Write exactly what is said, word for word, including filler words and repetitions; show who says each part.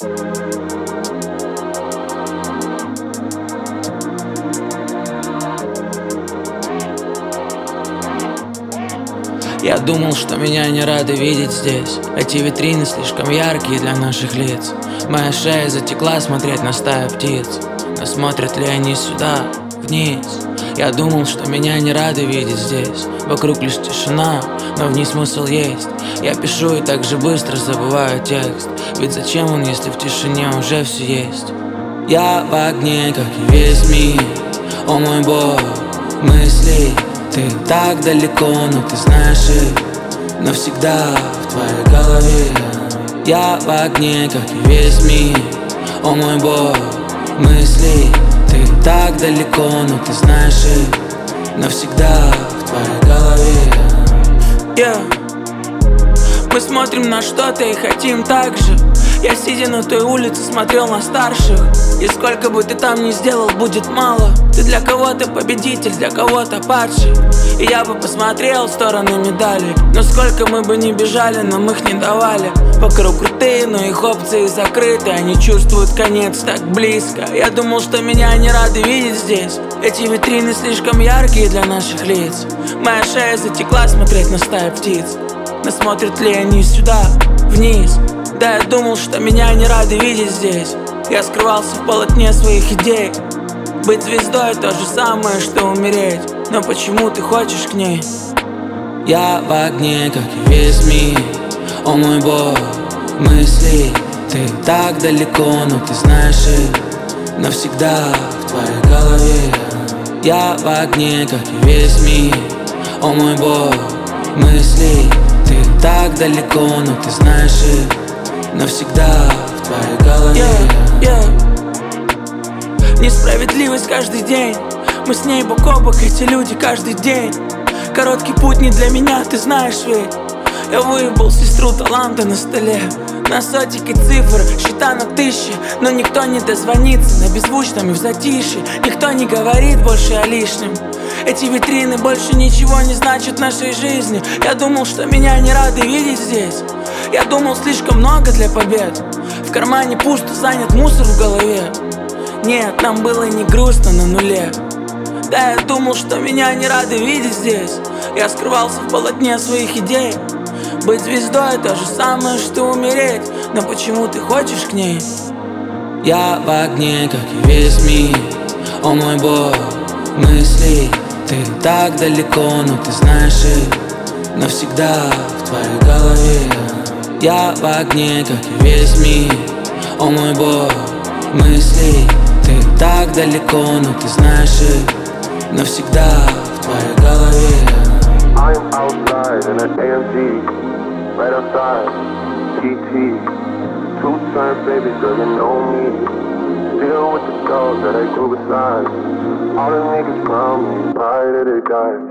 Speaker 1: Я думал, что меня не рады видеть здесь. Эти витрины слишком яркие для наших лиц. Моя шея затекла смотреть на стаю птиц. Но смотрят ли они сюда, вниз? Я думал, что меня не рады видеть здесь. Вокруг лишь тишина, но в ней смысл есть. Я пишу и так же быстро забываю текст. Ведь зачем он, если в тишине уже все есть? Я в огне, как и весь мир. О мой Бог, мысли. Ты так далеко, но ты знаешь их навсегда в твоей голове. Я в огне, как и весь мир. О мой Бог, мысли. Ты так далеко, но ты знаешь их навсегда в твоей голове. yeah. Мы смотрим на что-то и хотим так же. Я, сидя на той улице, смотрел на старших. И сколько бы ты там ни сделал, будет мало. Ты для кого-то победитель, для кого-то падший. И я бы посмотрел в сторону медалей. Но сколько мы бы ни бежали, нам их не давали. Вокруг крутые, но их опции закрыты. Они чувствуют конец так близко. Я думал, что меня не рады видеть здесь. Эти витрины слишком яркие для наших лиц. Моя шея затекла смотреть на стаю птиц. Но смотрят ли они сюда, вниз? Да, я думал, что меня не рады видеть здесь. Я скрывался в полотне своих идей. Быть звездой то же самое, что умереть. Но почему ты хочешь к ней? Я в огне, как и весь мир. О мой Бог, мысли. Ты так далеко, но ты знаешь их навсегда в твоей голове. Я в огне, как и весь мир. О мой Бог, мысли. Ты так далеко, но ты знаешь их навсегда в твоей голове. yeah, yeah. Несправедливость каждый день. Мы с ней бок о бок, эти люди каждый день. Короткий путь не для меня, ты знаешь ведь. Я выебал сестру таланта на столе. На сотики цифр, счета на тысячи. Но никто не дозвонится на беззвучном и в затишье. Никто не говорит больше о лишнем. Эти витрины больше ничего не значат в нашей жизни. Я думал, что меня не рады видеть здесь. Я думал, слишком много для побед. В кармане пусто, занят мусор в голове. Нет, нам было не грустно на нуле. Да, я думал, что меня не рады видеть здесь. Я скрывался в полотне своих идей. Быть звездой то же самое, что умереть. Но почему ты хочешь к ней? Я в огне, как и весь мир. О мой Бог, мысли. Ты так далеко, но ты знаешь их навсегда в твоей голове. Я в огне, как и весь мир. О мой Бог, мысли. Ты так далеко, но ты знаешь их навсегда в твоей голове.
Speaker 2: I am outside in an A M G, right outside, T T. Two times, baby, girl, you know me. Deal with the girls that I do beside. All the niggas clown me, pride of the guy.